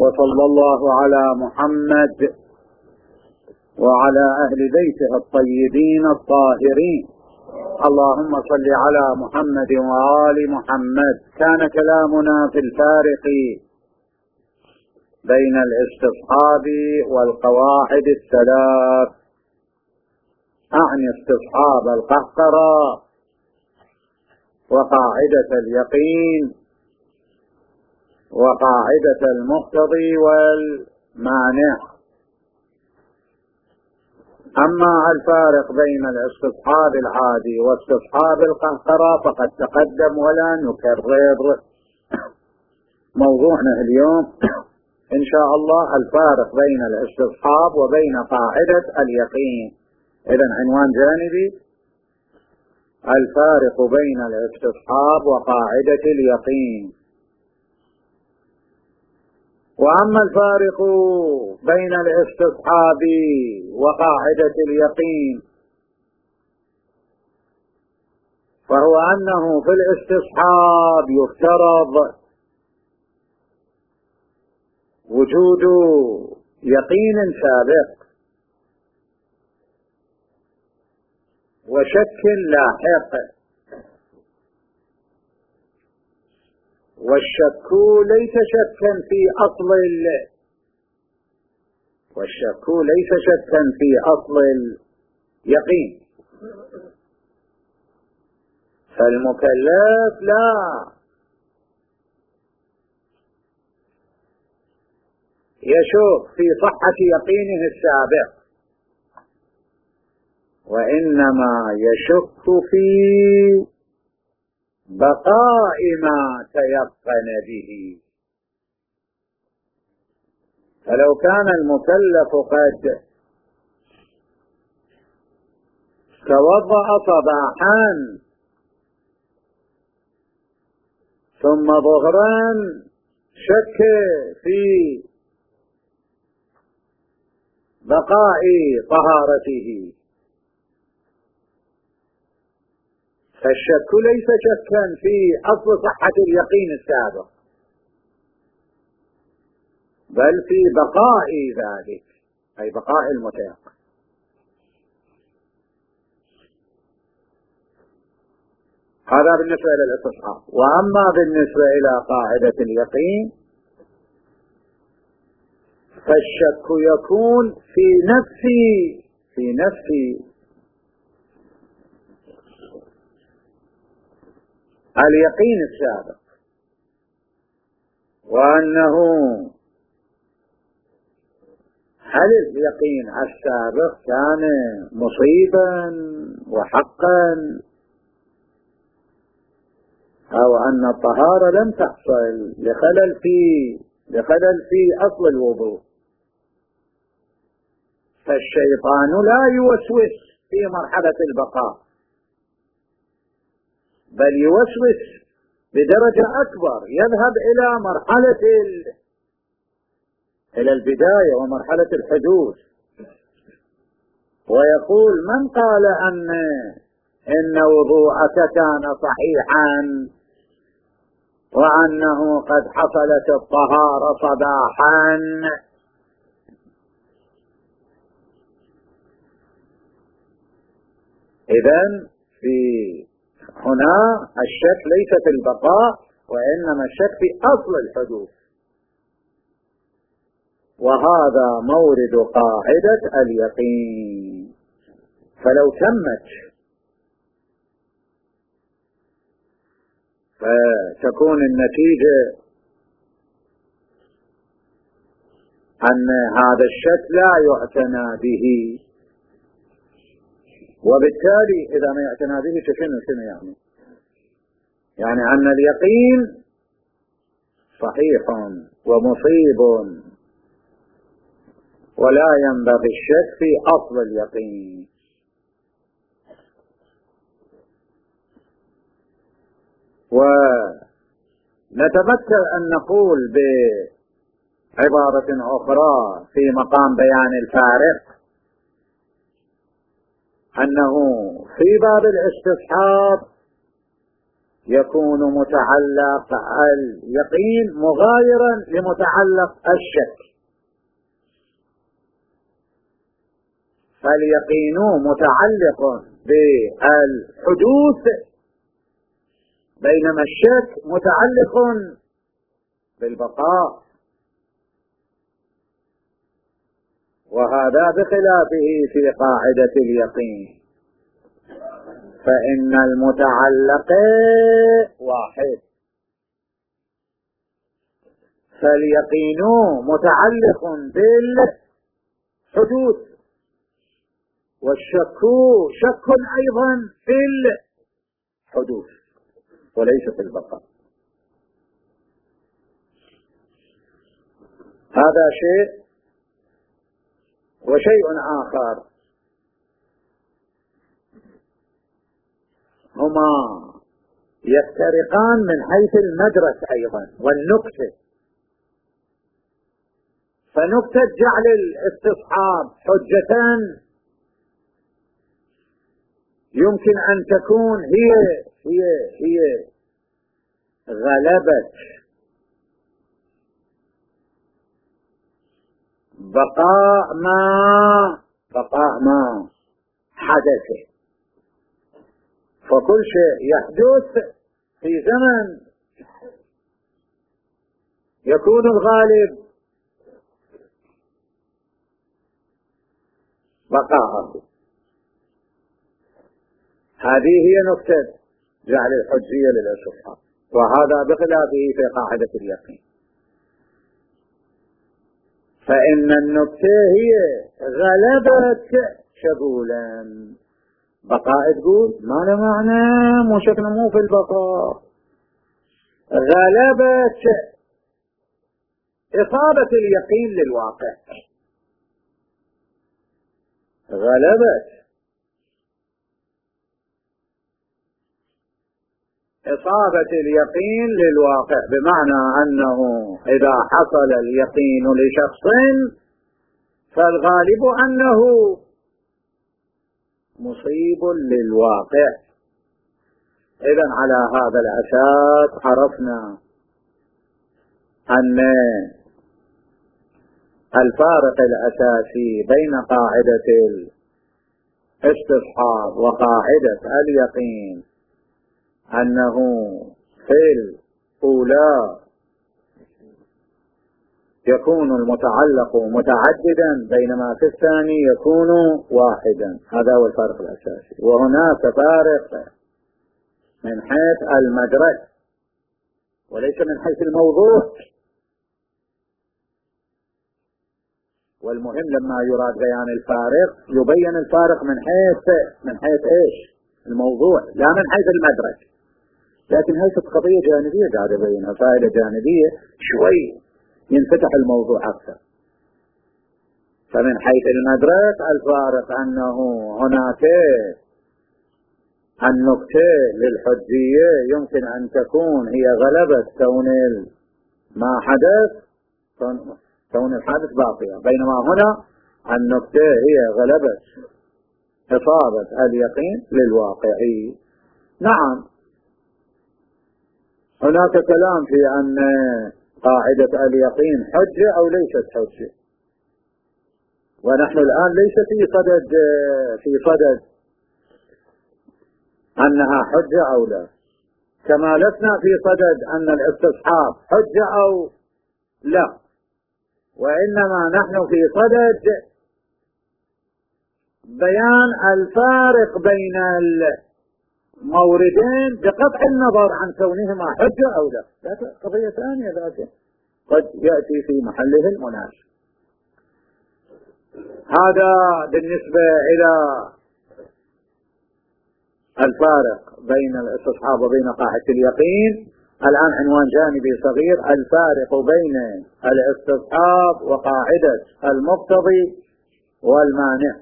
وصلى الله على محمد وعلى أهل بيته الطيبين الطاهرين. اللهم صل على محمد وآل محمد. كان كلامنا في الفارق بين الاستصحاب والقواعد الثلاث، أعني استصحاب القهقرة وقاعدة اليقين وقاعدة المقتضي والمانع. أما الفارق بين الاستصحاب العادي واستصحاب القهقرة فقد تقدم ولا نكرر. موضوعنا اليوم إن شاء الله الفارق بين الاستصحاب وبين قاعدة اليقين. إذن عنوان جانبي: الفارق بين الاستصحاب وقاعدة اليقين. وأما الفارق بين الاستصحاب وقاعدة اليقين فهو أنه في الاستصحاب يفترض وجود يقين سابق وشك لاحق، والشك ليس شكا في أصل اليقين. فالمكلف لا يشك في صحة يقينه السابق، وإنما يشك في بقاء ما تيقن به. فلو كان المكلف قد توضأ صباحا ثم ظهرا شك في بقاء طهارته، فالشك ليس شكا في أصل صحة اليقين السابق، بل في بقاء ذلك، أي بقاء المتيقن. هذا بالنسبة إلى الاستصحاب. وأما بالنسبة إلى قاعدة اليقين فالشك يكون في نفس اليقين السابق، وأنه هل اليقين السابق كان مصيبا وحقا، أو أن الطهارة لم تحصل لخلل في أصل الوضوء. فالشيطان لا يوسوس في مرحلة البقاء، بل يوسوس بدرجة أكبر، يذهب إلى إلى البداية ومرحلة الحدوث، ويقول: من قال إن وضوءك كان صحيحا وأنه قد حصلت الطهارة صباحا؟ إذن هنا الشك ليس في البقاء، وإنما الشك في أصل الحدوث، وهذا مورد قاعدة اليقين. فلو تمت فتكون النتيجة أن هذا الشك لا يعتنى به، وبالتالي إذا ما يعتنى به شنو يعني أن اليقين صحيح ومصيب، ولا ينبغي الشك في أصل اليقين. ونتمثل أن نقول بعبارة أخرى في مقام بيان الفارق أنه في باب الاستصحاب يكون متعلق اليقين مغايرا لمتعلق الشك. فاليقين متعلق بالحدوث بينما الشك متعلق بالبقاء، وهذا بخلافه في قاعدة اليقين، فإن المتعلق واحد، فاليقين متعلق بالحدوث، والشك شك أيضا في الحدوث وليس في البقاء. هذا شيء. وشيء آخر، هما يفترقان من حيث المدرس أيضا والنكتة. فنكتة جعل الاستصحاب حجة يمكن أن تكون هي غلبة بقاء ما حدث. فكل شيء يحدث في زمن يكون الغالب بقاءه. هذه هي نكتة جعل الحجية للاستصحاب، وهذا بخلافه في قاعدة اليقين. فإن النكتة هي غلبت شغولا. بقاء تقول ما له معنى، مو شكله مو في البقاء. غلبت إصابة اليقين للواقع، غلبت إصابة اليقين للواقع، بمعنى أنه إذا حصل اليقين لشخص فالغالب أنه مصيب للواقع. إذن على هذا الأساس عرفنا أن الفارق الأساسي بين قاعدة الاستصحاب وقاعدة اليقين أنه في الأولى يكون المتعلق متعددا بينما في الثاني يكون واحدا. هذا هو الفارق الأساسي. وهناك فارق من حيث المدرك وليس من حيث الموضوع. والمهم لما يراد بيان الفارق يبين الفارق من حيث ايش؟ الموضوع، لا من حيث المدرك. لكن هذه قضية جانبية قاعد أبينها، فائدة جانبية شوي ينفتح الموضوع أكثر. فمن حيث المدرك الفارق أنه هناك النكتة للحجية يمكن أن تكون هي غلبة كون ما حدث، كون الحادث باقية، بينما هنا النكتة هي غلبة إصابة اليقين للواقعي. نعم، هناك كلام في أن قاعدة اليقين حجة أو ليست حجة، ونحن الآن ليس في صدد أنها حجة أو لا، كما لسنا في صدد أن الاستصحاب حجة أو لا، وإنما نحن في صدد بيان الفارق بين الموردين بقطع النظر عن كونهما حجة أو لا. قضية ثانية ذاته قد يأتي في محله المناسب. هذا بالنسبة إلى الفارق بين الاستصحاب وبين قاعدة اليقين. الآن عنوان جانبي صغير: الفارق بين الاستصحاب وقاعدة المقتضي والمانع.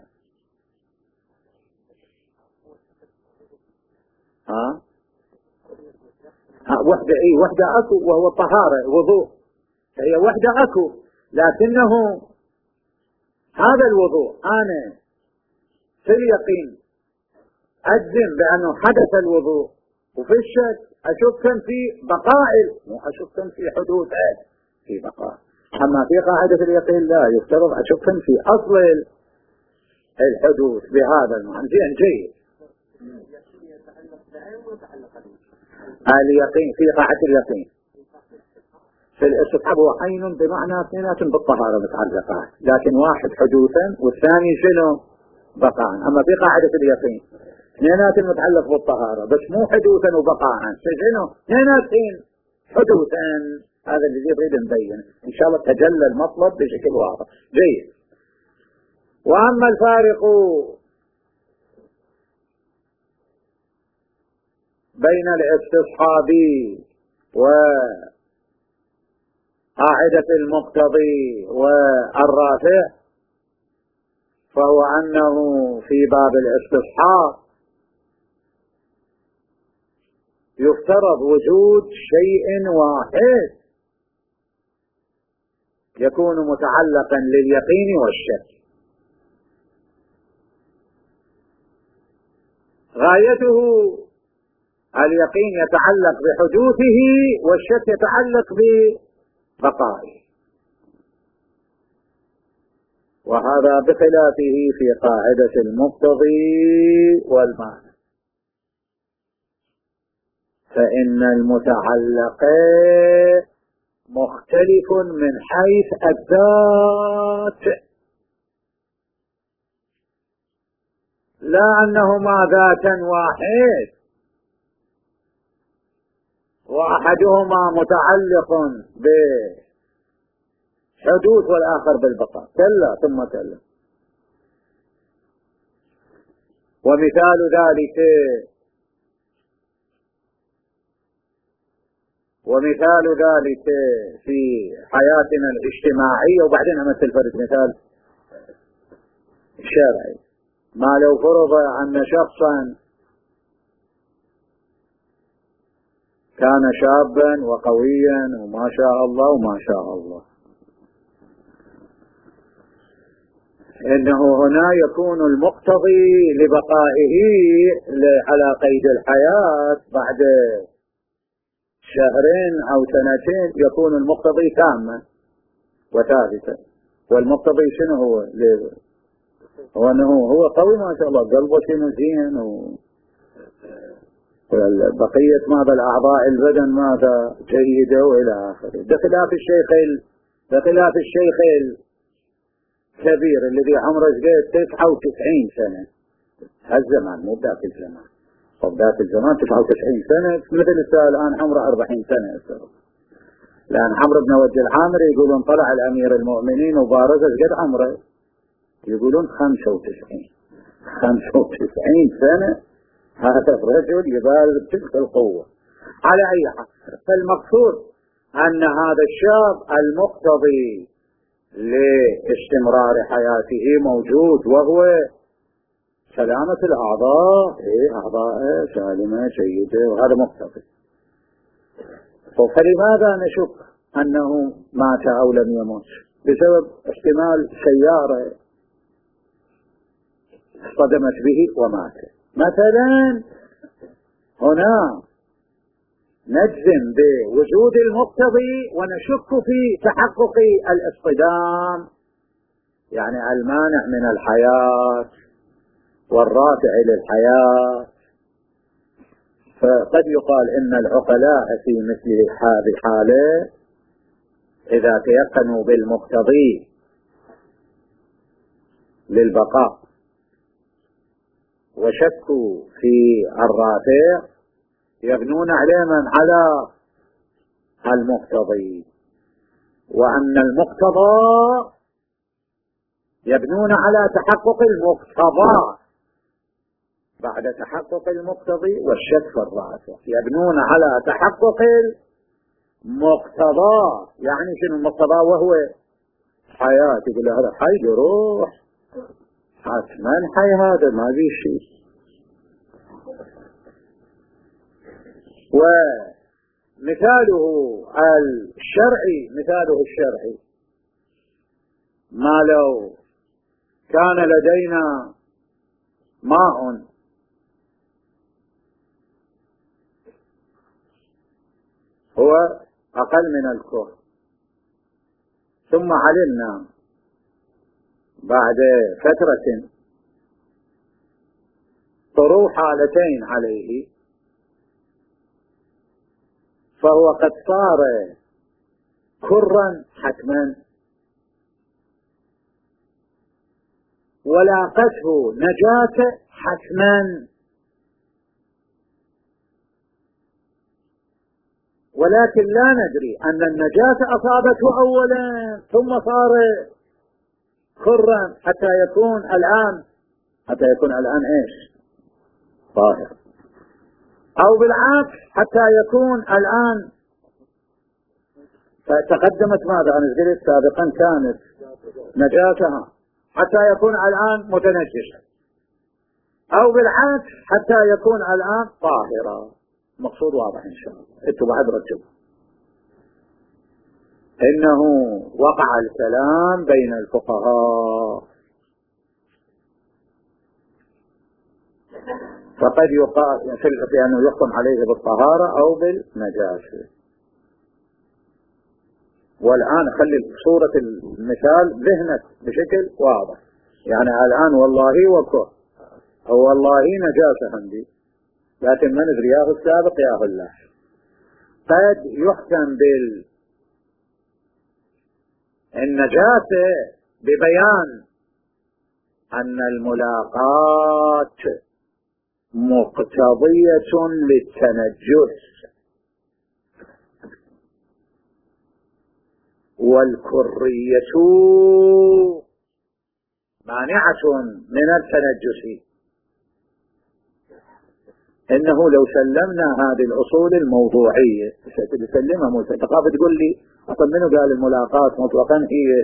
وحدة أكو، وهو الطهارة وضوء، هي وحدة أكو، لكنه هذا الوضوء أنا في اليقين أجزم بأنه حدث الوضوء، وفي الشك أشكا في بقائه، مو أشكا في حدوثه، في بقائه. أما في قاعدة اليقين لا، يفترض أشكا في أصل الحدوث بهذا المعنى. جيد. اليقين في قاعدة اليقين في الاستصحاب هو عين بمعنى اثنينات بالطهارة متعلقات، لكن واحد حدوثا والثاني شنو؟ بقاء. أما في قاعدة اليقين اثنينات متعلق بالطهارة بس مو حدوثا وبقاء، شنو؟ اثنيناتين حدوثا. هذا اللي يريد نبين إن شاء الله تجلى المطلب بشكل واضح. جيد. وأما الفارق بين الاستصحاب وقاعدة المقتضي والرافع فهو أنه في باب الاستصحاب يفترض وجود شيء واحد يكون متعلقا لليقين والشك، غايته اليقين يتعلق بحدوثه والشك يتعلق ببقائه، وهذا بخلافه في قاعدة المقتضي والمعنى، فإن المتعلق مختلف من حيث الذات، لا أنهما ذاتا واحد وأحدهما متعلق بحدوث والآخر بالبقاء، كلا ثم كلا. ومثال ذلك في حياتنا الاجتماعية. وبعدين أمثل فرد مثال شرعي. ما لو فرض أن شخصا كان شابا وقويا وما شاء الله إنه هنا يكون المقتضي لبقائه على قيد الحياة بعد شهرين أو سنتين يكون المقتضي تاما وثابتا. والمقتضي شنو هو أنه هو قوي ما شاء الله، قلبه شنو زين، بقية ماذا الأعضاء البدن ماذا جيدة وإلى آخره. بخلاف الشيخ الكبير الذي عمره 99 سنة، هالزمان مو ذاك الزمان، ذاك الزمان 99 سنة مثل الآن عمره 40 سنة. لأن عمرو بن وجه العامري يقولون طلع الأمير المؤمنين وبارز قد عمره، يقولون 95 سنة. هذا الرجل يبالغ تلك القوة. على أي حال، فالمقصود أن هذا الشاب المقتضي لاستمرار حياته موجود، وهو سلامة الأعضاء، أعضاء سالمة جيدة، وهذا مقتضي. فلماذا نشك أنه مات أو لم يمت؟ بسبب احتمال سيارة اصطدمت به ومات مثلا. هنا نجزم بوجود المقتضي ونشك في تحقق الاصطدام، يعني المانع من الحياة والرافع للحياة. فقد يقال إن العقلاء في مثل هذه الحالة إذا تيقنوا بالمقتضي للبقاء وشكوا في الرافع يبنون على المقتضي، وأن المقتضى يبنون على تحقق المقتضى بعد تحقق المقتضي، والشك في الرافع يبنون على تحقق المقتضى. يعني شنو المقتضى؟ وهو حياة. يقول له هذا حي يروح حتما حي، هذا ما في شيء. ومثاله الشرعي ما لو كان لدينا ماء هو أقل من الكره. ثم علمنا بعد فترة طروح حالتين عليه، فهو قد صار كرا حتما، ولاقته نجاة حتما، ولكن لا ندري أن النجاة أصابته أولا ثم صار كرا حتى يكون الآن إيش؟ طاهر، أو بالعكس حتى يكون الآن، فتقدمت ماذا أنا قلت سابقا كانت نجاتها حتى يكون الآن متنجسا، أو بالعكس حتى يكون الآن طاهرا. مقصود واضح إن شاء الله. انتوا بعد رجل إنه وقع الكلام بين الفقهاء، فقد يقال في أنه يحكم عليه بالطهارة أو بالنجاسة. والآن خلي صورة المثال ذهنك بشكل واضح، يعني الآن والله وكر أو والله نجاسة عندي، لكن ما ندري ياهو السابق ياهو اللاحق. قد يحكم بالنجاسة ببيان أن الملاقات مقتضية للتنجس، والكرية مانعة من التنجس. إنه لو سلمنا هذه الأصول الموضوعية تسلمها موسى تقاف تقول لي أطمنه قال الملاقات مطلقا هي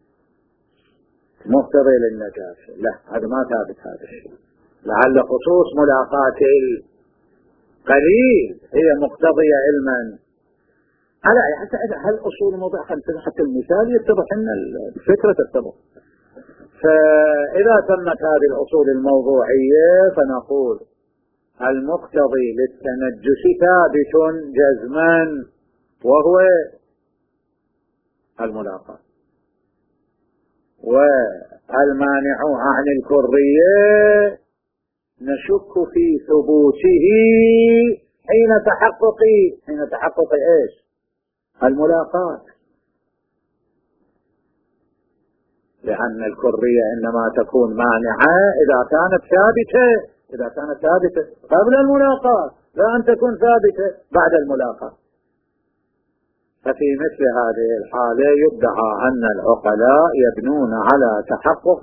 مقتضية للنجاسة، لا هذا ما ثابت هذا الشيء، لعل خصوص ملاقات القليل هي مقتضية علما. على حتى هل أصول موضوع حتى المثال يتضح أن الفكرة تتضح. فإذا تمت هذه الأصول الموضوعية فنقول المقتضي للتنجس ثابت جزما وهو الملاقات، والمانع عن الكرية نشك في ثبوته حين تحقق ايش؟ الملاقات، لأن الكرية إنما تكون مانعة إذا كانت ثابتة قبل الملاقات، لا أن تكون ثابتة بعد الملاقات. ففي مثل هذه الحالة يدعى أن العقلاء يبنون على تحقق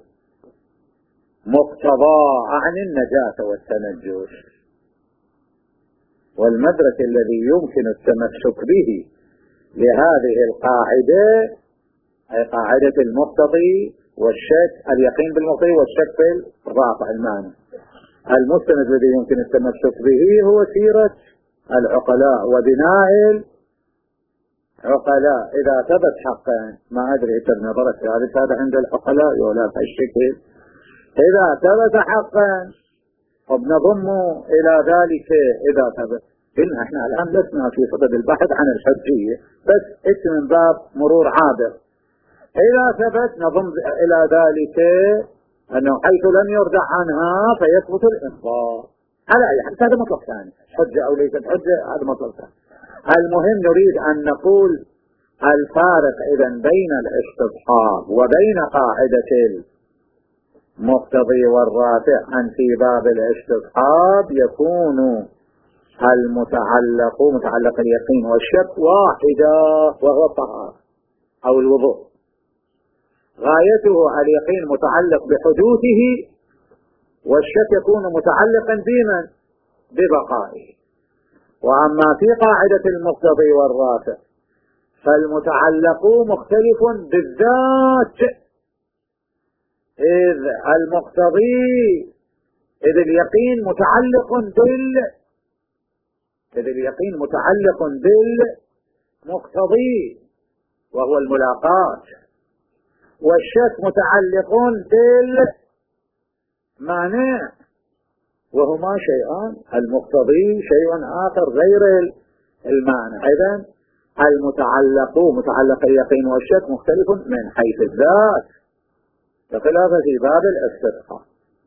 المقتضى عن النجاة والتنجس، والمدرك الذي يمكن التمسك به لهذه القاعدة أي قاعدة المقتضي والشك، اليقين بالمقتضي والشك في الرافع المعنى. المستند الذي يمكن التمسك به هو سيرة العقلاء وبناء العقلاء. إذا ثبت حقا ما أدري ابن نظرت هذا عند العقلاء ولا في الشكل، إذا ثبت حقا وبنضم إلى ذلك إذا ثبت. إن احنا الآن لسنا في صدد البحث عن الحجية، بس من باب مرور عابر. إذا ثبت نضم إلى ذلك أنه حيث لم يرجع عنها فيثبت الإنصاف. على أي حال هذا مطلق ثاني، حجة أو ليست حجة هذا مطلق ثاني. المهم نريد أن نقول الفارق إذن بين الاستصحاب وبين قاعدة المقتضي والرافع أن في باب الاستصحاب يكون متعلق اليقين والشك واحدة وهو الطهارة أو الوضوء، غايته اليقين متعلق بحدوثه والشك يكون متعلقا ببقائه. وأما في قاعدة المقتضي والرافع فالمتعلق مختلف بالذات، إذ اليقين متعلق بالمقتضي وهو الملاقات، والشك متعلق بالمانع وهما شيئان. المقتضي شيء آخر غير المانع. إذن متعلق اليقين والشك مختلف من حيث الذات بخلاف في باب الاستسقاء.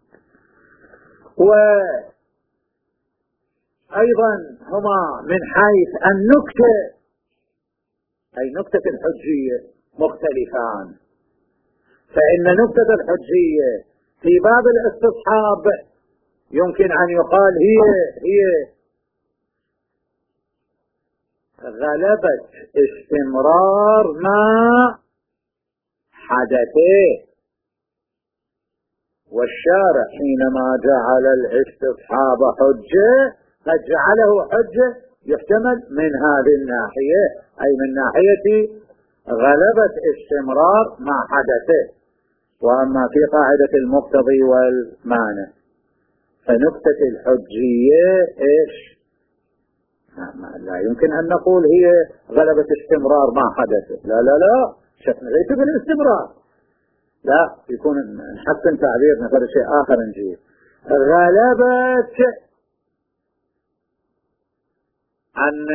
وأيضا هما من حيث النكتة أي نكتة الحجية مختلفان، فإن نكتة الحجية في باب الاستصحاب يمكن أن يقال هي غلبة استمرار ما حدثه، والشارع حينما جعل الاستصحاب حجة قد جعله حجة يحتمل من هذه الناحية، أي من ناحية غلبة استمرار ما حدثه. وأما في قاعدة المقتضي والمانع فنكتة الحجية إيش؟ لا يمكن أن نقول هي غلبة استمرار ما حدث، لا شكنا ليس بالاستمرار، لا يكون نحسن تعبيرنا هذا شيء آخر نجيب غلبة أن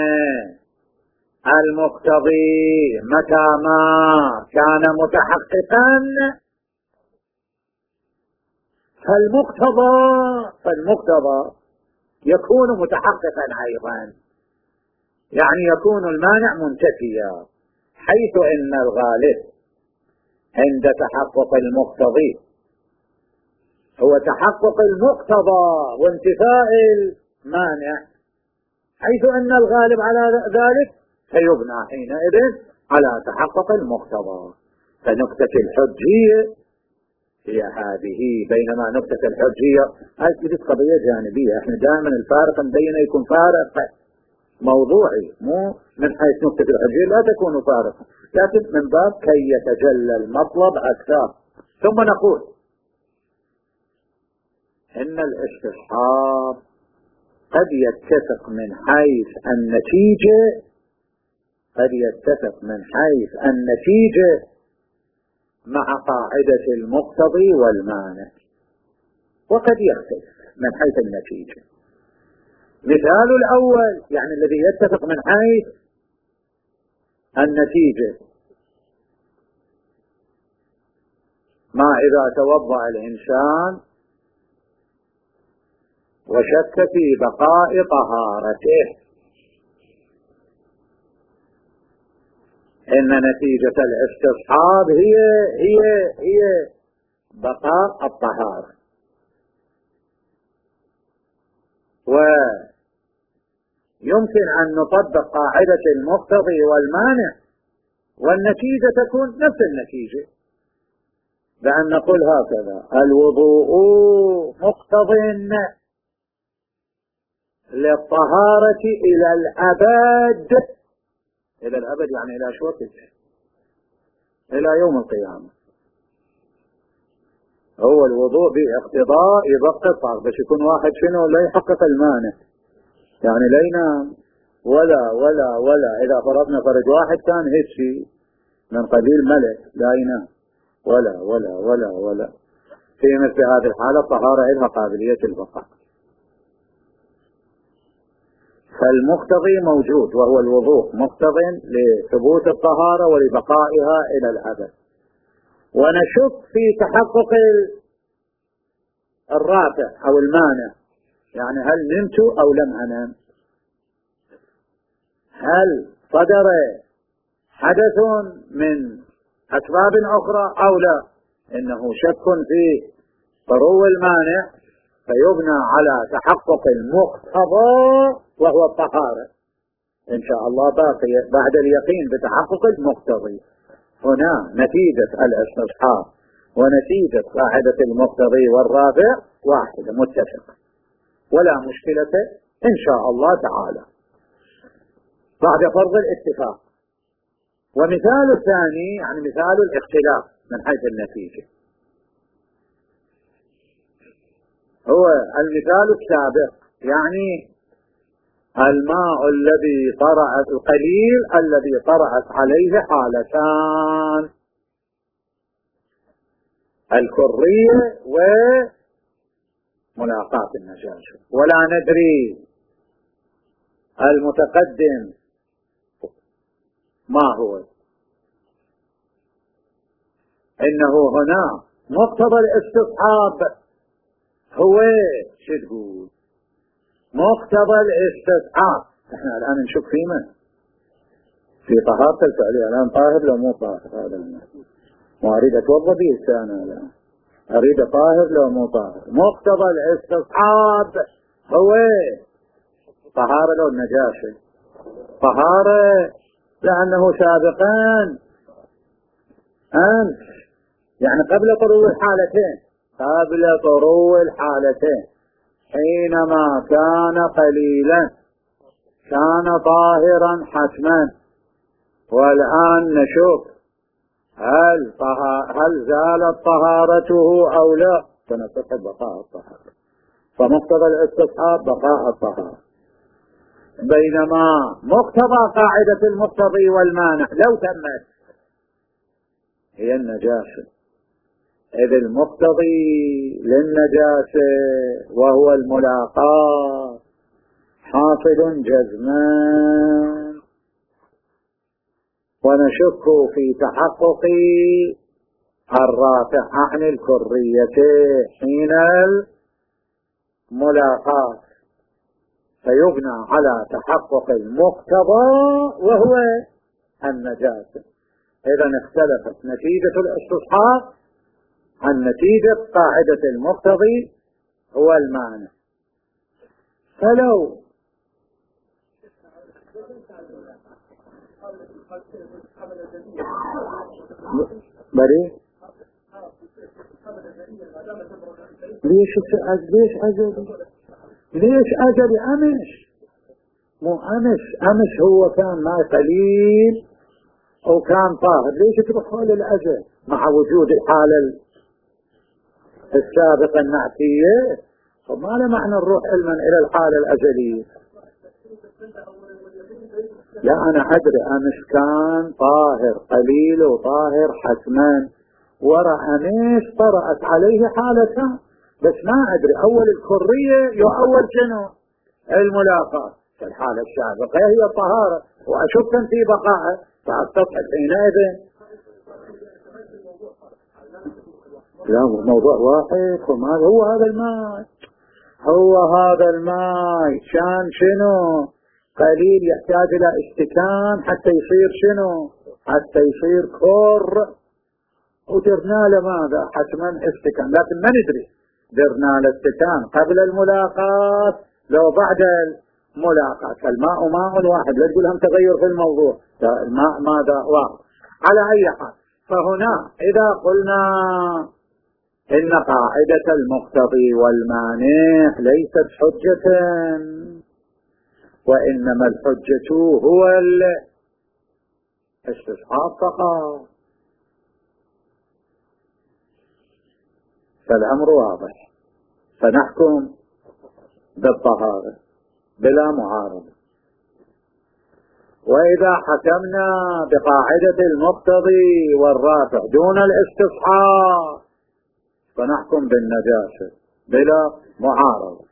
المقتضي متى ما كان متحققا فالمقتضى يكون متحققا أيضا، يعني يكون المانع منتفيا، حيث إن الغالب عند تحقق المقتضي هو تحقق المقتضى وانتفاء المانع، حيث أن الغالب على ذلك فيبنى حينئذ على تحقق المقتضى. فنكتة الحجية هي هذه، بينما نكتة الحجية هذه قضية جانبية. احنا دائما الفارق بين يكون فارق موضوعي، مو من حيث نكتة الحجية لا تكون فارقة، لكن من باب كي يتجلى المطلب أكثر. ثم نقول إن الاستصحاب قد يتفق من حيث النتيجة مع قاعدة المقتضي والمانع، وقد يختلف من حيث النتيجة. مثال الأول يعني الذي يتفق من حيث النتيجة ما إذا توضأ الإنسان وشك في بقاء طهارته، إن نتيجة الاستصحاب هي بقاء الطهارة، ويمكن أن نطبق قاعدة المقتضي والمانع والنتيجة تكون نفس النتيجة، بأن نقول هكذا: الوضوء مقتض للطهارة إلى الأبد يعني إلى شو وقت؟ إلى يوم القيامة. هو الوضوء باقتضاء يبقى الطهارة، بس يكون واحد شنو لا يحقق المانع، يعني لا ينام ولا إذا فرضنا فرج واحد كان هيك شيء من قبيل ملك لا ينام ولا في مثل هذه الحالة الطهارة لها قابلية البقاء. فالمقتضي موجود وهو الوضوء مقتض لثبوت الطهارة ولبقائها إلى الأبد، ونشك في تحقق الرافع أو المانع، يعني هل نمت أو لم أنام، هل صدر حدث من أسباب أخرى أو لا. إنه شك في طرو المانع فيبنى على تحقق المقتضى وهو الطهارة إن شاء الله باقية بعد اليقين بتحقق المقتضي. هنا نتيجة الاستصحاب ونتيجة قاعدة المقتضي والرافع واحدة متفقة ولا مشكلة إن شاء الله تعالى بعد فرض الاتفاق. ومثال الثاني يعني مثال الاختلاف من حيث النتيجة هو المثال السابق، يعني الماء الذي طرأت القليل الذي طرأت عليه حالتان: الكرية وملاقاة النجاسة، ولا ندري المتقدم ما هو؟ إنه هنا مقتضى الاستصحاب هو شو تقول؟ مقتضى الاستصحاب. احنا الآن نشوف في من؟ في طهارة الفعل الآن طاهر لو مو طاهر؟ هذا ما أريد أتوضأ به السنة الآن، أريد طاهر لو مو طاهر. مقتضى الاستصحاب هو طهارة لو النجاشة، طهارة لأنه سابقا أمس يعني قبل طلوع الحالتين، قبل طلوع الحالتين حينما كان قليلا كان طاهرا حتما، والآن نشوف هل زالت طهارته أو لا، فنستحب بقاء الطهارة. فمقتضى الاستصحاب بقاء الطهارة، بينما مقتضى قاعدة المقتضي والمانع لو تمت هي النجاسة، إذ المقتضي للنجاسة وهو الملاقاة حاصل جزما، ونشك في تحقق الرافع عن الكرية حين الملاقاة، فيبنى على تحقق المقتضى وهو النجاسة. إذا اختلفت نتيجة الاستصحاب عن نتيجة قاعدة المقتضي هو المعنى. فلو بري ليش أجل أمس؟ مو أمس هو كان ماء قليل أو كان طاهر، ليش تروح حول الأجل مع وجود الحالة السابقة النعتية؟ فما له معنى نروح علما إلى الحالة الأجلية. لا أنا أدري أمس كان طاهر قليل وطاهر حتما، ورا أمس طرأت عليه حالة، بس ما أدري أول الكرية يو أول شنو الملاقاة. الحالة السابقة هي الطهارة وأشك في بقائه، فأستطيع حينئذ لا موضوع واحد. وما هو هذا الماء، هو هذا الماء كان شنو قليل يحتاج إلى استكان حتى يصير شنو، حتى يصير كر، ودرنا له ماذا حتما استكان، لكن ما ندري درنا له استكان قبل الملاقاة لو بعد الملاقاة. الماء ماء واحد، لا تقول هم تغير في الموضوع، الماء ماذا واحد. على أي حال فهنا إذا قلنا إن قاعدة المقتضي والمانع ليست حجة، وإنما الحجة هو الاستصحاب فقط، فالأمر واضح، فنحكم بالطهارة بلا معارضة. وإذا حكمنا بقاعدة المقتضي والرافع دون الاستصحاب فنحكم بالنجاسة بلا معارضة.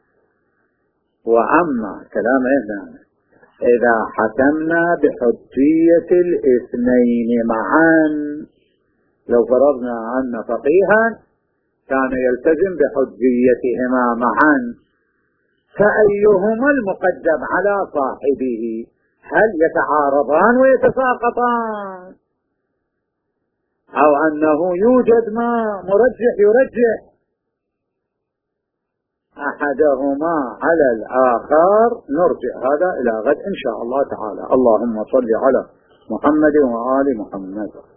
وأما كلام هنا إذا حكمنا بحجية الاثنين معا، لو فرضنا أن فقيها كان يلتزم بحجيتهما معا، فأيهما المقدم على صاحبه؟ هل يتعارضان ويتساقطان، أو أنه يوجد ما مرجح يرجح أحدهما على الآخر؟ نرجع هذا إلى غد إن شاء الله تعالى. اللهم صل على محمد وآل محمد.